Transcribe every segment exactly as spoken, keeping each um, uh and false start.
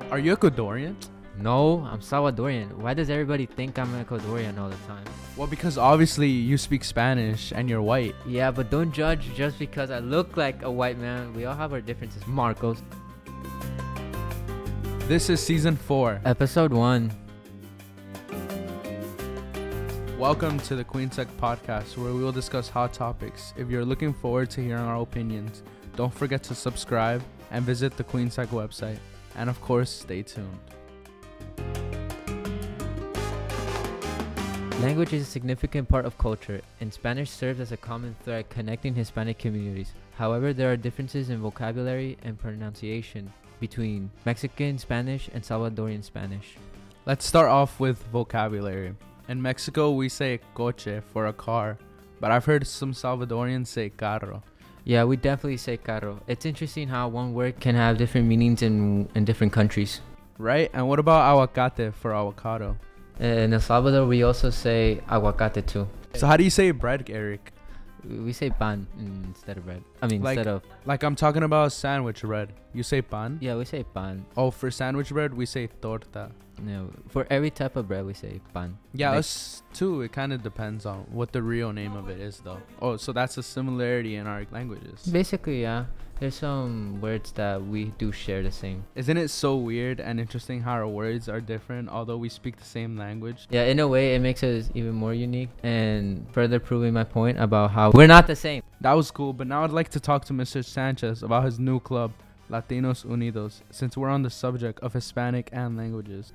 Are you Ecuadorian? No, I'm Salvadorian. Why does everybody think I'm Ecuadorian all the time? Well, because obviously you speak Spanish and you're white. Yeah, but don't judge just because I look like a white man. We all have our differences. Marcos. This is season four. Episode one. Welcome to the Queen Sec podcast, where we will discuss hot topics. If you're looking forward to hearing our opinions, don't forget to subscribe and visit the Queen Sec website. And of course, stay tuned. Language is a significant part of culture, and Spanish serves as a common thread connecting Hispanic communities. However, there are differences in vocabulary and pronunciation between Mexican Spanish and Salvadorian Spanish. Let's start off with vocabulary. In Mexico, we say coche for a car, but I've heard some Salvadorians say carro. Yeah, we definitely say carro. It's interesting how one word can have different meanings in, in different countries. Right? And what about aguacate for avocado? In El Salvador, we also say aguacate too. So how do you say bread, Eric? We say pan instead of bread. I mean, Like- instead of... Like I'm talking about sandwich bread. You say pan? Yeah, we say pan. Oh, for sandwich bread, we say torta. No, for every type of bread, we say pan. Yeah, Like- us too. It kind of depends on what the real name of it is, though. Oh, so that's a similarity in our languages. Basically, yeah. There's some words that we do share the same. Isn't it so weird and interesting how our words are different, although we speak the same language? Yeah, in a way, it makes us even more unique and further proving my point about how we're not the same. That was cool, but now I'd like to talk to Mister Sanchez about his new club, Latinos Unidos, since we're on the subject of Hispanic and languages.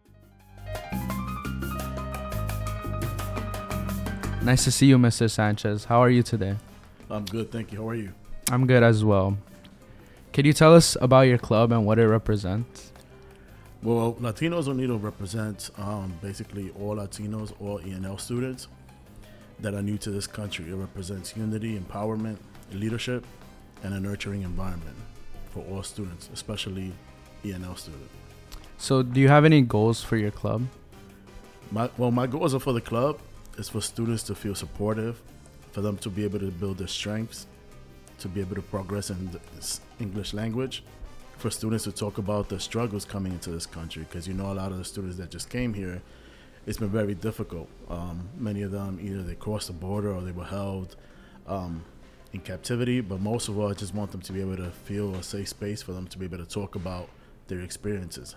Nice to see you, Mister Sanchez. How are you today? I'm good, thank you. How are you? I'm good as well. Can you tell us about your club and what it represents? Well, Latinos Unidos represents um, basically all Latinos, all E N L students that are new to this country. It represents unity, empowerment, leadership, and a nurturing environment for all students, especially E N L students. So, do you have any goals for your club? My, well, my goals are for the club is for students to feel supportive, for them to be able to build their strengths, to be able to progress in the s- English language, for students to talk about the struggles coming into this country, because you know a lot of the students that just came here, it's been very difficult. Um, many of them either they crossed the border or they were held um, in captivity, but most of all, I just want them to be able to feel a safe space for them to be able to talk about their experiences.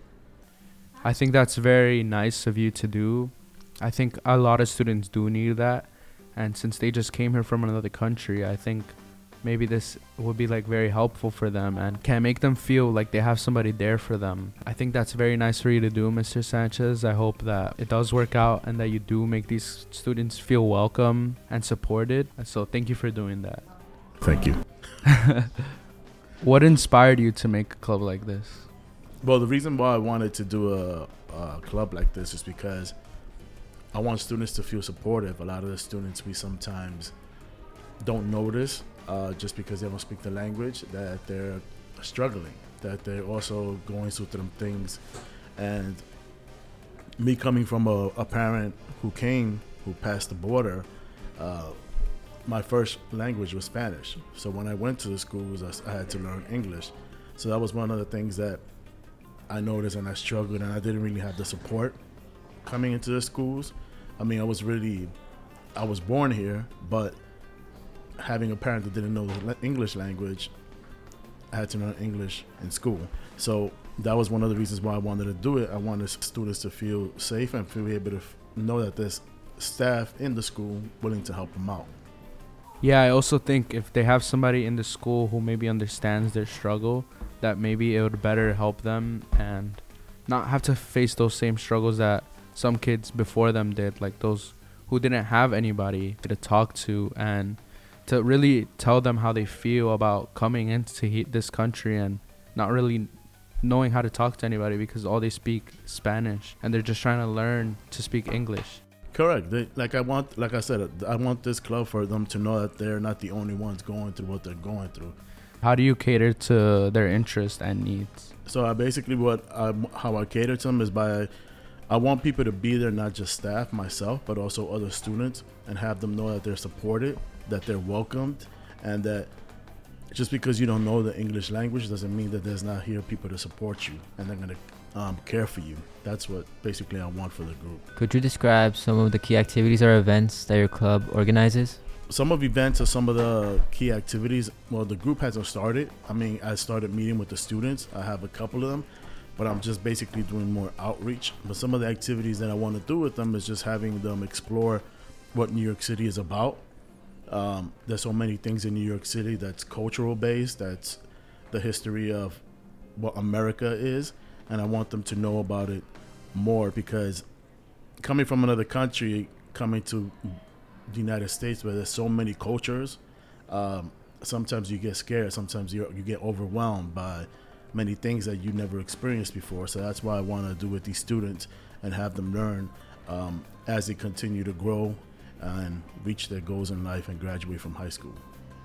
I think that's very nice of you to do. I think a lot of students do need that. And since they just came here from another country, I think maybe this would be like very helpful for them and can make them feel like they have somebody there for them. I think that's very nice for you to do, Mister Sanchez. I hope that it does work out and that you do make these students feel welcome and supported. So thank you for doing that. Thank you. What inspired you to make a club like this? Well, the reason why I wanted to do a, a club like this is because I want students to feel supportive. A lot of the students, we sometimes don't notice uh, just because they don't speak the language that they're struggling, that they're also going through them things. And me coming from a, a parent who came, who passed the border, uh, my first language was Spanish. So when I went to the schools, I, I had to learn English. So that was one of the things that I noticed, and I struggled, and I didn't really have the support coming into the schools. I mean, I was really, I was born here, but having a parent that didn't know the le- English language, I had to learn English in school. So that was one of the reasons why I wanted to do it. I wanted students to feel safe and feel able to f- know that there's staff in the school willing to help them out. Yeah, I also think if they have somebody in the school who maybe understands their struggle, that maybe it would better help them and not have to face those same struggles that some kids before them did, like those who didn't have anybody to talk to, and to really tell them how they feel about coming into he- this country and not really knowing how to talk to anybody because all they speak Spanish and they're just trying to learn to speak English. Correct. They, like I want, like I said, I want this club for them to know that they're not the only ones going through what they're going through. How do you cater to their interests and needs? So I basically what I, how I cater to them is by I want people to be there, not just staff, myself, but also other students, and have them know that they're supported, that they're welcomed, and that just because you don't know the English language doesn't mean that there's not here people to support you and they're gonna um, care for you. That's what basically I want for the group. Could you describe some of the key activities or events that your club organizes? Some of events are some of the key activities. Well, the group hasn't started. I mean, I started meeting with the students. I have a couple of them, but I'm just basically doing more outreach. But some of the activities that I want to do with them is just having them explore what New York City is about. Um, there's so many things in New York City that's cultural based, that's the history of what America is, and I want them to know about it more, because coming from another country, coming to the United States where there's so many cultures, um, sometimes you get scared, sometimes you you get overwhelmed by many things that you never experienced before. So that's why I want to do with these students and have them learn um, as they continue to grow and reach their goals in life and graduate from high school.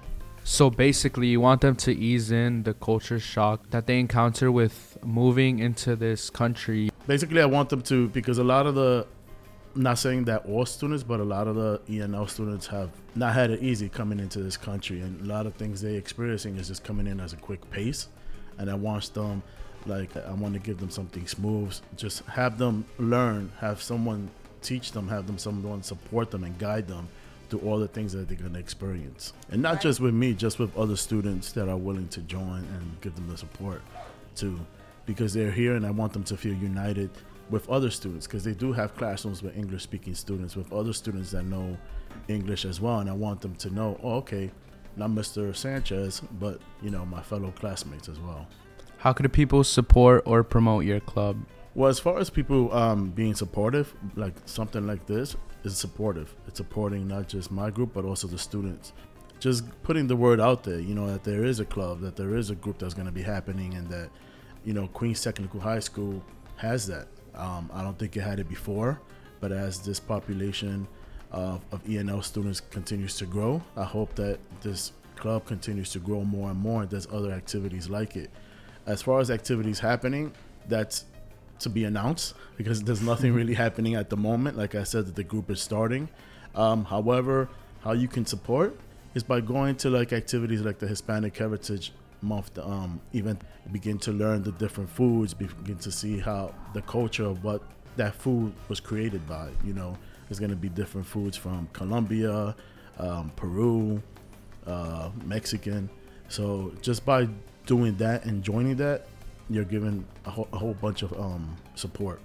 So basically, you want them to ease in the culture shock that they encounter with moving into this country. Basically, I want them to, because a lot of the, not saying that all students, but a lot of the E N L students have not had it easy coming into this country, and a lot of things they're experiencing is just coming in as a quick pace. And I want them, like, I want to give them something smooth, just have them learn, have someone teach them, have them someone support them and guide them through all the things that they're going to experience. And not just with me, just with other students that are willing to join and give them the support too, because they're here, and I want them to feel united with other students, because they do have classrooms with English speaking students, with other students that know English as well. And I want them to know, oh, okay, not Mister Sanchez, but, you know, my fellow classmates as well. How could people support or promote your club? Well, as far as people um, being supportive, like something like this is supportive. It's supporting not just my group, but also the students. Just putting the word out there, you know, that there is a club, that there is a group that's going to be happening, and that, you know, Queens Technical High School has that. Um, I don't think it had it before, but as this population of, of E N L students continues to grow, I hope that this club continues to grow more and more, and there's other activities like it. As far as activities happening, that's to be announced, because there's nothing really happening at the moment. Like I said, that the group is starting. Um, however, how you can support is by going to like activities like the Hispanic Heritage Month um, event. Begin to learn the different foods, begin to see how the culture of what that food was created by. You know, there's going to be different foods from Colombia, um, Peru, uh, Mexican. So just by doing that and joining that, you're given a, ho- a whole bunch of um, support.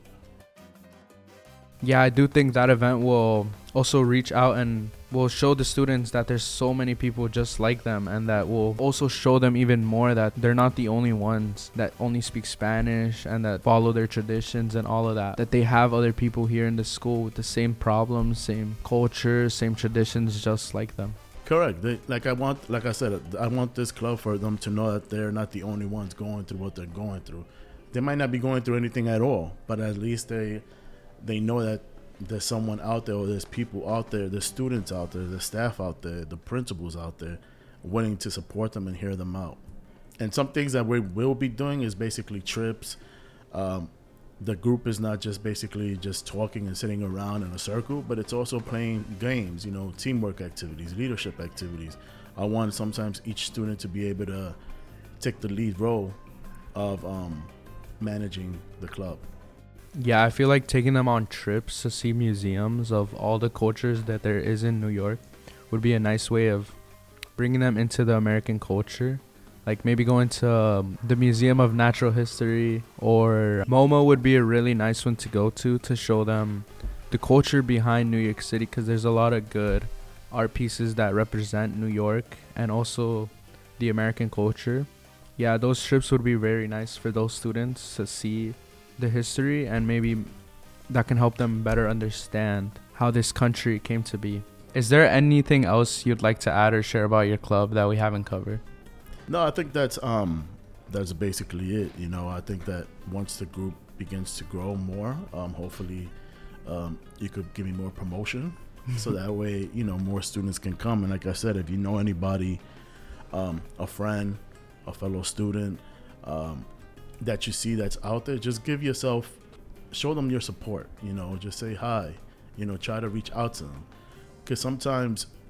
Yeah, I do think that event will also reach out and will show the students that there's so many people just like them, and that will also show them even more that they're not the only ones that only speak Spanish and that follow their traditions and all of that. That they have other people here in the school with the same problems, same culture, same traditions just like them. Correct. They, like I want, like I said, I want this club for them to know that they're not the only ones going through what they're going through. They might not be going through anything at all, but at least they they know that there's someone out there, or there's people out there, there's students out there, there's staff out there, the principals out there willing to support them and hear them out. And some things that we will be doing is basically trips. Um, the group is not just basically just talking and sitting around in a circle, but it's also playing games, you know, teamwork activities, leadership activities. I want sometimes each student to be able to take the lead role of um, managing the club. Yeah, I feel like taking them on trips to see museums of all the cultures that there is in New York would be a nice way of bringing them into the American culture. Like maybe going to um, the Museum of Natural History, or MoMA would be a really nice one to go to to show them the culture behind New York City, because there's a lot of good art pieces that represent New York and also the American culture. Yeah, those trips would be very nice for those students to see the history, and maybe that can help them better understand how this country came to be. Is there anything else you'd like to add or share about your club that we haven't covered? No, I think that's um that's basically it. You know, I think that once the group begins to grow more, um, hopefully um, you could give me more promotion, so that way, you know, more students can come. And like I said, if you know anybody, um, a friend, a fellow student, um, that you see that's out there, just give yourself, show them your support. You know, just say hi. You know, try to reach out to them, because sometimes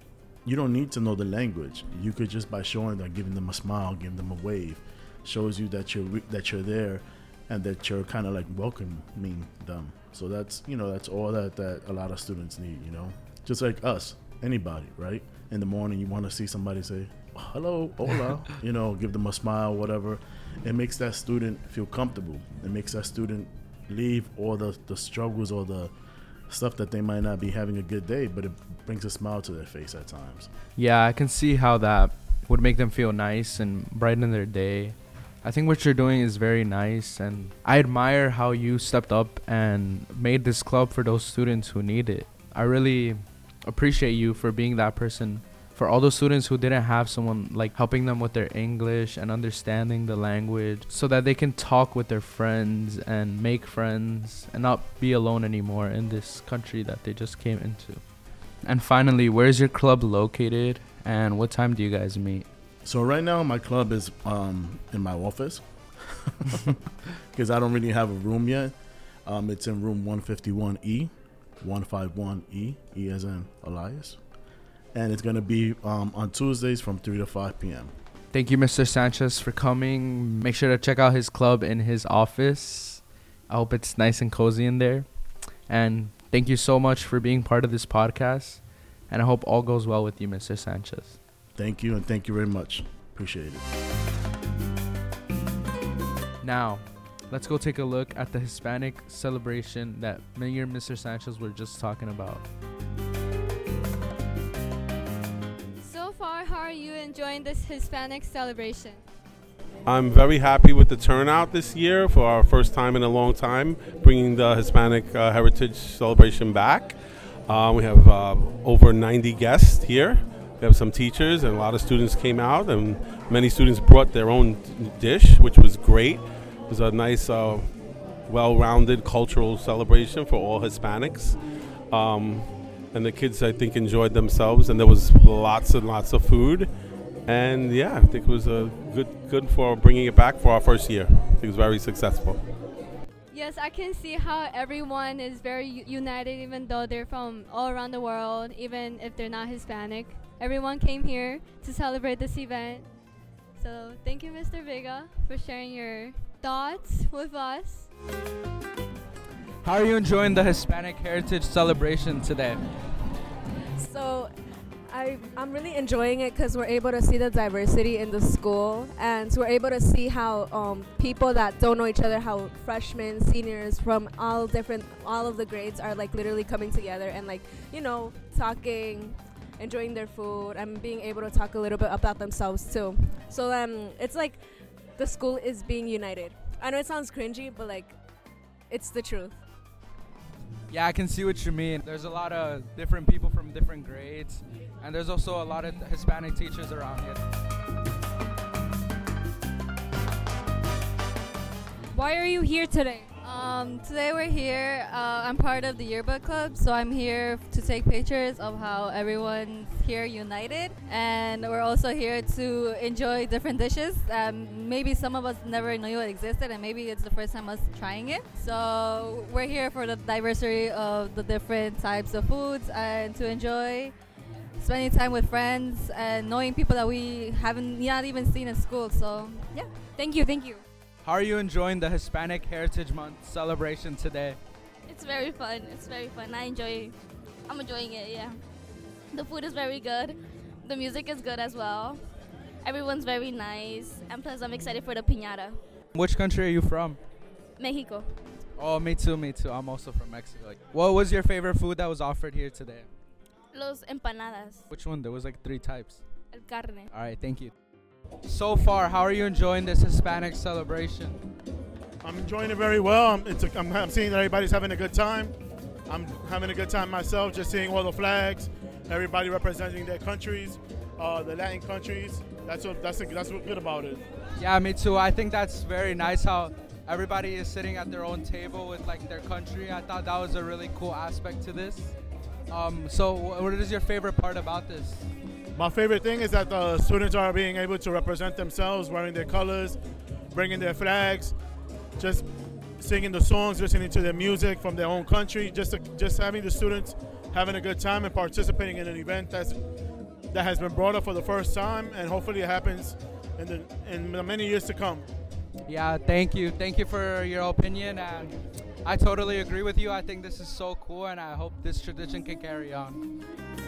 you don't need to know the language. You could just by showing them, giving them a smile, giving them a wave, shows you that you're re- that you're there, and that you're kind of like welcoming them. So that's you know that's all that that a lot of students need. You know, just like us, anybody, right? In the morning, you want to see somebody say hello, hola, you know, give them a smile, whatever. It makes that student feel comfortable. It makes that student leave all the the struggles or the stuff that they might not be having a good day, but it brings a smile to their face at times. Yeah, I can see how that would make them feel nice and brighten their day. I think what you're doing is very nice, and I admire how you stepped up and made this club for those students who need it. I really appreciate you for being that person for all those students who didn't have someone like helping them with their English and understanding the language so that they can talk with their friends and make friends and not be alone anymore in this country that they just came into. And finally, where's your club located and what time do you guys meet? So right now my club is um, in my office because I don't really have a room yet. Um, it's in room one fifty-one E, one fifty-one E, E as in Elias. And it's going to be um, on Tuesdays from three to five p.m. Thank you, Mister Sanchez, for coming. Make sure to check out his club in his office. I hope it's nice and cozy in there. And thank you so much for being part of this podcast. And I hope all goes well with you, Mister Sanchez. Thank you, and thank you very much. Appreciate it. Now, let's go take a look at the Hispanic celebration that me and Mister Sanchez were just talking about. How are you enjoying this Hispanic celebration? I'm very happy with the turnout this year for our first time in a long time, bringing the Hispanic uh, Heritage Celebration back. Uh, we have uh, over ninety guests here. We have some teachers and a lot of students came out, and many students brought their own dish, which was great. It was a nice, uh, well-rounded cultural celebration for all Hispanics. Um, And the kids, I think, enjoyed themselves, and there was lots and lots of food. And yeah, I think it was a good, good for bringing it back for our first year. I think it was very successful. Yes, I can see how everyone is very u- united, even though they're from all around the world, even if they're not Hispanic. Everyone came here to celebrate this event. So thank you, Mister Vega, for sharing your thoughts with us. How are you enjoying the Hispanic Heritage Celebration today? So I, I'm really enjoying it because we're able to see the diversity in the school, and so we're able to see how um, people that don't know each other, how freshmen, seniors from all different, all of the grades are like literally coming together and like, you know, talking, enjoying their food, and being able to talk a little bit about themselves too. So um, it's like the school is being united. I know it sounds cringy, but like it's the truth. Yeah, I can see what you mean. There's a lot of different people from different grades, and there's also a lot of Hispanic teachers around here. Why are you here today? Um, today we're here. Uh, I'm part of the yearbook club, so I'm here to take pictures of how everyone's here united, and we're also here to enjoy different dishes. Um, maybe some of us never knew it existed, and maybe it's the first time us trying it. So we're here for the diversity of the different types of foods and to enjoy spending time with friends and knowing people that we haven't not even seen in school. So yeah, thank you, thank you. How are you enjoying the Hispanic Heritage Month celebration today? It's very fun. It's very fun. I enjoy I'm enjoying it, yeah. The food is very good. The music is good as well. Everyone's very nice. And plus, I'm excited for the piñata. Which country are you from? Mexico. Oh, me too, me too. I'm also from Mexico. What was your favorite food that was offered here today? Los empanadas. Which one? There was like three types. El carne. All right, thank you. So far, how are you enjoying this Hispanic celebration? I'm enjoying it very well. I'm, it's a, I'm, I'm seeing that everybody's having a good time. I'm having a good time myself, just seeing all the flags, everybody representing their countries, uh, the Latin countries. That's what that's a, that's what's good about it. Yeah, me too. I think that's very nice how everybody is sitting at their own table with like their country. I thought that was a really cool aspect to this. Um, so, what is your favorite part about this? My favorite thing is that the students are being able to represent themselves, wearing their colors, bringing their flags, just singing the songs, listening to their music from their own country, just to, just having the students having a good time and participating in an event that's that has been brought up for the first time, and hopefully it happens in the in the many years to come. Yeah, thank you. Thank you for your opinion, and I totally agree with you. I think this is so cool, and I hope this tradition can carry on.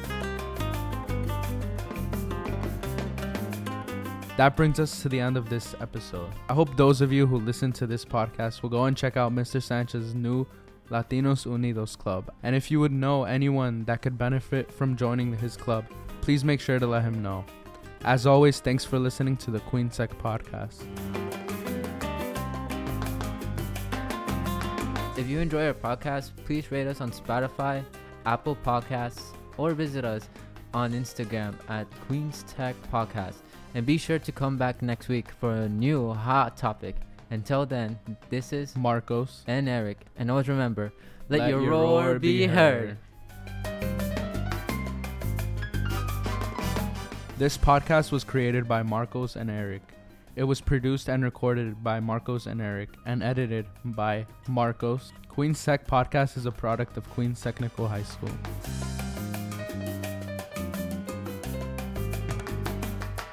That brings us to the end of this episode. I hope those of you who listen to this podcast will go and check out Mister Sanchez's new Latinos Unidos club. And if you would know anyone that could benefit from joining his club, please make sure to let him know. As always, thanks for listening to the Queen Sec podcast. If you enjoy our podcast, please rate us on Spotify, Apple Podcasts, or visit us on Instagram at Queens Tech Podcast. And be sure to come back next week for a new hot topic. Until then, this is Marcos and Eric. And always remember, let, Let your, your roar, roar be be heard. This podcast was created by Marcos and Eric. It was produced and recorded by Marcos and Eric and edited by Marcos. Queens Tech Podcast is a product of Queens Technical High School.